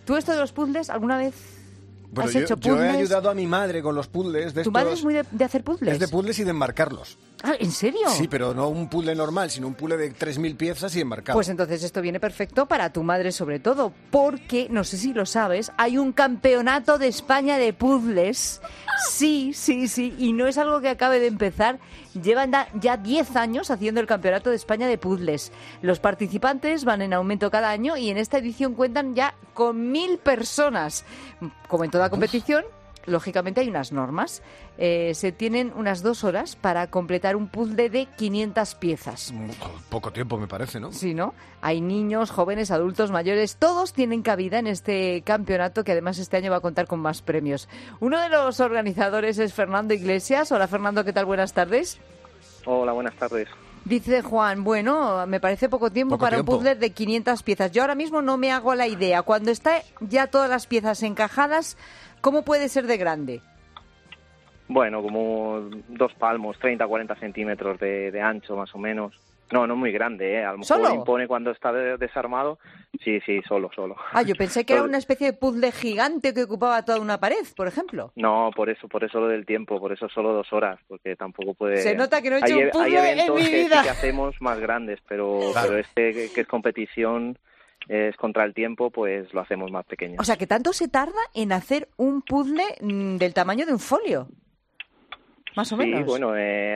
¿Tú esto de los puzzles alguna vez Bueno, has hecho yo puzzles? he ayudado a mi madre con los puzzles. ¿Tu madre es muy de hacer puzzles? Es de puzzles y de enmarcarlos. Ah, ¿en serio? Sí, pero no un puzzle normal, sino un puzzle de 3.000 piezas y enmarcado. Pues entonces esto viene perfecto para tu madre sobre todo, porque, no sé si lo sabes, hay un campeonato de España de puzzles. Sí, y no es algo que acabe de empezar. Llevan ya 10 años haciendo el campeonato de España de puzzles. Los participantes van en aumento cada año y en esta edición cuentan ya con 1.000 personas. Como en toda competición, lógicamente hay unas normas. Se tienen unas 2 horas para completar un puzzle de 500 piezas. Poco tiempo, me parece, ¿no? Sí, ¿no? Hay niños, jóvenes, adultos, mayores, todos tienen cabida en este campeonato que además este año va a contar con más premios. Uno de los organizadores es Fernando Iglesias. Hola, Fernando, ¿qué tal? Buenas tardes. Hola, buenas tardes. Dice Juan, bueno, me parece poco tiempo para un puzzle de 500 piezas. Yo ahora mismo no me hago la idea. Cuando está ya todas las piezas encajadas, ¿cómo puede ser de grande? Bueno, como 2 palmos, 30-40 centímetros de ancho más o menos. No es muy grande, ¿eh? A lo mejor ¿Solo? impone cuando está desarmado. Sí, solo. Ah, yo pensé que era una especie de puzzle gigante que ocupaba toda una pared, por ejemplo. No, por eso lo del tiempo, por eso solo 2 horas, porque tampoco puede... Se nota que no he hecho un hay puzzle en eventos mi que vida. sí que hacemos más grandes, pero este que es competición, es contra el tiempo, pues lo hacemos más pequeño. O sea, que tanto se tarda en hacer un puzzle del tamaño de un folio. Más o menos. Sí, bueno,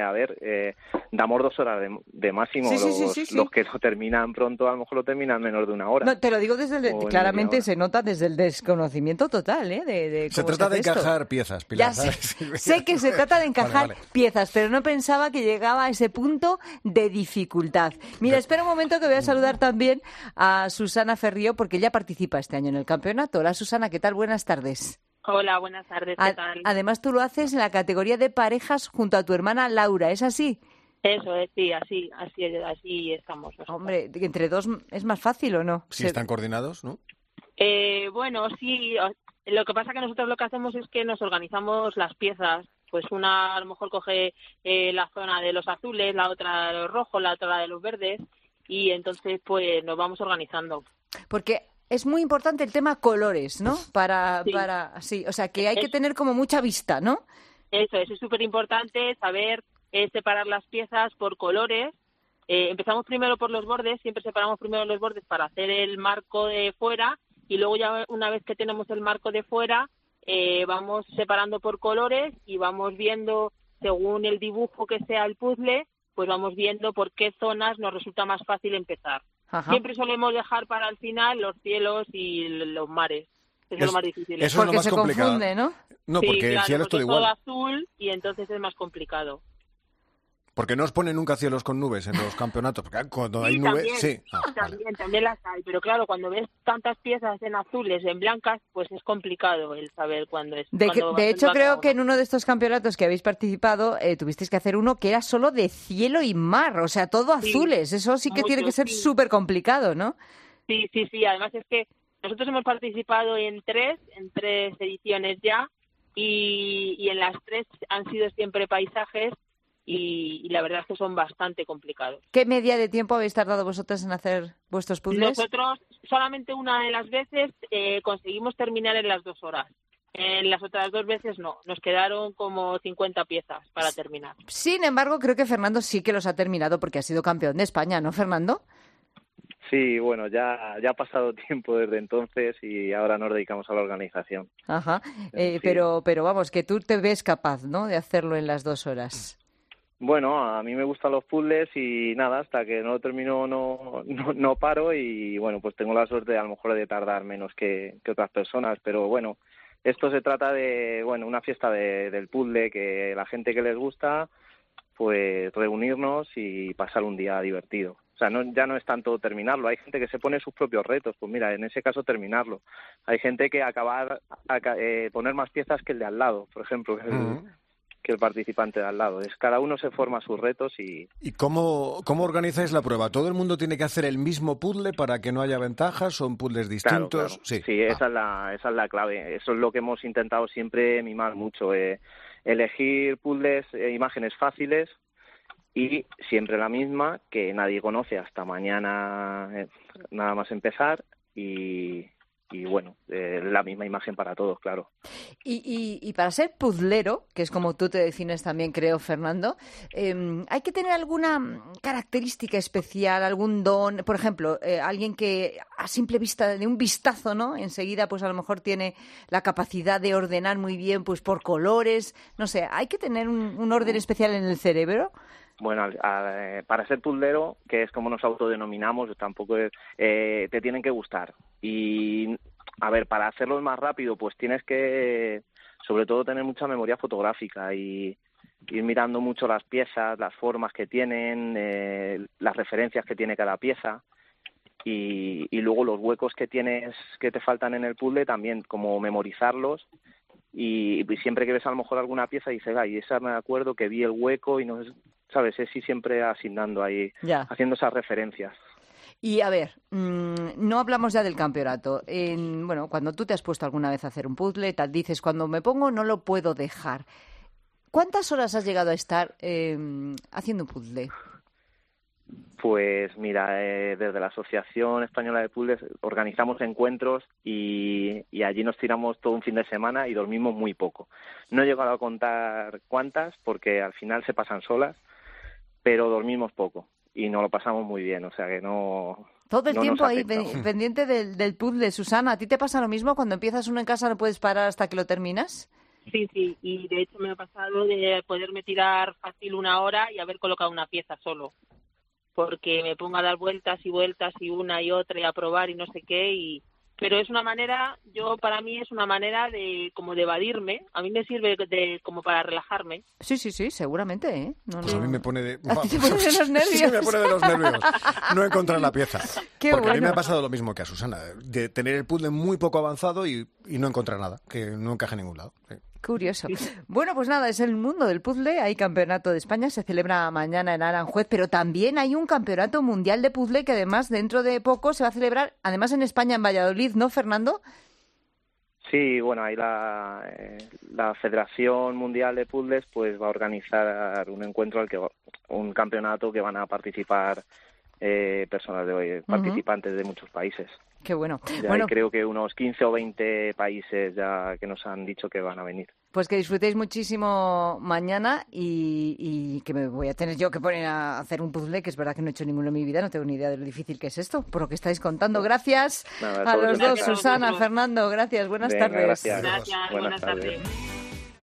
damos 2 horas de máximo. Sí. Los que lo terminan pronto, a lo mejor lo terminan en menos de 1 hora. No, te lo digo claramente, se nota desde el desconocimiento total, ¿eh? De se cómo trata de hace esto. encajar piezas, Pilar. Ya sé que se trata de encajar Vale. piezas, pero no pensaba que llegaba a ese punto de dificultad. Mira, espera un momento que voy a saludar también a Susana Ferrío, porque ella participa este año en el campeonato. Hola, Susana, ¿qué tal? Buenas tardes. Hola, buenas tardes, ¿qué tal? Además, tú lo haces en la categoría de parejas junto a tu hermana Laura, ¿es así? Eso es, sí, así estamos. Nosotros. Hombre, entre 2 es más fácil, ¿o no? Si están coordinados, ¿no? Bueno, sí, lo que pasa que nosotros lo que hacemos es que nos organizamos las piezas. Pues una a lo mejor coge la zona de los azules, la otra de los rojos, la otra de los verdes, y entonces pues nos vamos organizando. Porque es muy importante el tema colores, ¿no? Sí, o sea, que hay que tener como mucha vista, ¿no? Eso es súper importante saber separar las piezas por colores. Empezamos primero por los bordes, siempre separamos primero los bordes para hacer el marco de fuera y luego ya una vez que tenemos el marco de fuera vamos separando por colores y vamos viendo según el dibujo que sea el puzzle, pues vamos viendo por qué zonas nos resulta más fácil empezar. Ajá. Siempre solemos dejar para el final los cielos y los mares. Eso es lo más difícil. Eso es lo más se complicado. Confunde, ¿no? No, Sí, porque claro, el cielo es todo porque igual. todo azul y entonces es más complicado. Porque no os ponen nunca cielos con nubes en los campeonatos. Porque cuando hay nubes, también, sí. también las hay. Pero claro, cuando ves tantas piezas en azules, en blancas, pues es complicado el saber cuándo es. De hecho, creo que en uno de estos campeonatos que habéis participado tuvisteis que hacer uno que era solo de cielo y mar. O sea, todo azules. Eso sí que tiene que ser súper complicado, ¿no? Sí. Además es que nosotros hemos participado en tres ediciones ya y en las 3 han sido siempre paisajes y la verdad es que son bastante complicados. ¿Qué media de tiempo habéis tardado vosotras en hacer vuestros puzzles? Nosotros solamente una de las veces conseguimos terminar en las 2 horas. En las otras 2 veces no, nos quedaron como 50 piezas para terminar. Sin embargo, creo que Fernando sí que los ha terminado porque ha sido campeón de España, ¿no, Fernando? Sí, bueno, ya ha pasado tiempo desde entonces y ahora nos dedicamos a la organización. Ajá, Sí. pero vamos, que tú te ves capaz, ¿no?, de hacerlo en las 2 horas. Bueno, a mí me gustan los puzzles y nada, hasta que no lo termino no paro y bueno, pues tengo la suerte a lo mejor de tardar menos que otras personas, pero bueno, esto se trata de, bueno, una fiesta del puzzle, que la gente que les gusta, pues reunirnos y pasar un día divertido. O sea, ya no es tanto terminarlo, hay gente que se pone sus propios retos, pues mira, en ese caso terminarlo. Hay gente que poner más piezas que el de al lado, por ejemplo, que el participante de al lado. Cada uno se forma sus retos y... ¿Y cómo organizáis la prueba? ¿Todo el mundo tiene que hacer el mismo puzzle para que no haya ventajas? ¿Son puzzles distintos? Claro. Sí, esa es la clave. Eso es lo que hemos intentado siempre mimar mucho. Elegir puzzles, imágenes fáciles y siempre la misma, que nadie conoce hasta mañana, nada más empezar, y bueno, la misma imagen para todos, claro. Y para ser puzzlero, que es como tú te defines también, creo, Fernando, ¿hay que tener alguna característica especial, algún don? Por ejemplo, alguien que a simple vista, de un vistazo, ¿no? Enseguida, pues a lo mejor tiene la capacidad de ordenar muy bien, pues por colores, no sé, ¿hay que tener un orden especial en el cerebro? Bueno, para ser puzzlero, que es como nos autodenominamos, tampoco te tienen que gustar. Y, a ver, para hacerlo más rápido, pues tienes que, sobre todo, tener mucha memoria fotográfica y ir mirando mucho las piezas, las formas que tienen, las referencias que tiene cada pieza. Y luego los huecos que tienes, que te faltan en el puzzle, también como memorizarlos. Y siempre que ves a lo mejor alguna pieza dices, ay, esa me acuerdo que vi el hueco y no, ¿sabes? Es siempre asignando ahí, haciendo esas referencias. Y a ver, no hablamos ya del campeonato. Bueno, cuando tú te has puesto alguna vez a hacer un puzzle, tal dices, cuando me pongo no lo puedo dejar. ¿Cuántas horas has llegado a estar haciendo un puzzle? Pues mira, desde la Asociación Española de Puzzles organizamos encuentros y allí nos tiramos todo un fin de semana y dormimos muy poco. No he llegado a contar cuántas porque al final se pasan solas, pero dormimos poco y nos lo pasamos muy bien, o sea que no... Todo el no tiempo ahí afecta. pendiente del puzzle. Susana, ¿a ti te pasa lo mismo? Cuando empiezas uno en casa no puedes parar hasta que lo terminas. Sí, y de hecho me ha pasado de poderme tirar fácil 1 hora y haber colocado una pieza solo. Porque me pongo a dar vueltas y vueltas y una y otra y a probar y no sé qué, pero es una manera, para mí es una manera de como de evadirme, a mí me sirve como para relajarme. Sí, seguramente, ¿eh? Pues a mí me pone de... ¿A ti te pone de los nervios? Sí, me pone de los nervios no encontrar la pieza. Qué porque bueno. a mí me ha pasado lo mismo que a Susana, de tener el puzzle muy poco avanzado y no encontrar nada, que no encaje en ningún lado. Sí. Curioso. Bueno, pues nada, es el mundo del puzzle. Hay campeonato de España, se celebra mañana en Aranjuez, pero también hay un campeonato mundial de puzzle que además dentro de poco se va a celebrar, además en España, en Valladolid, ¿no, Fernando? Sí, bueno, ahí la Federación Mundial de Puzzles pues va a organizar un encuentro un campeonato que van a participar personas participantes de muchos países. Qué bueno. Hay creo que unos 15 o 20 países ya que nos han dicho que van a venir. Pues que disfrutéis muchísimo mañana y que me voy a tener yo que poner a hacer un puzzle, que es verdad que no he hecho ninguno en mi vida, no tengo ni idea de lo difícil que es esto, por lo que estáis contando. Gracias a los dos, Susana, Fernando, gracias, buenas tardes. Gracias. Buenas tardes.